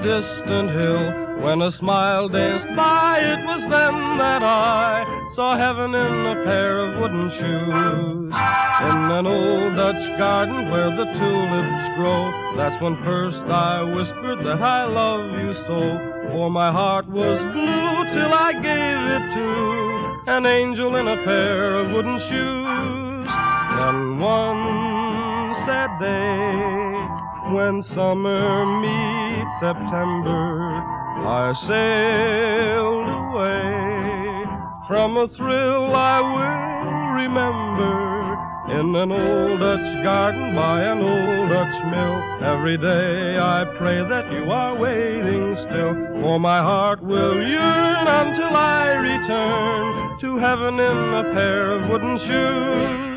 distant hill. When a smile danced by, it was then that I saw heaven in a pair of wooden shoes. In an old Dutch garden where the tulips grow, that's when first I whispered that I love you so. For my heart was blue till I gave it to an angel in a pair of wooden shoes. Then one sad day, when summer meets September, I sailed away from a thrill I will remember. In an old Dutch garden by an old Dutch mill, every day I pray that you are waiting still. For my heart will yearn until I return to heaven in a pair of wooden shoes.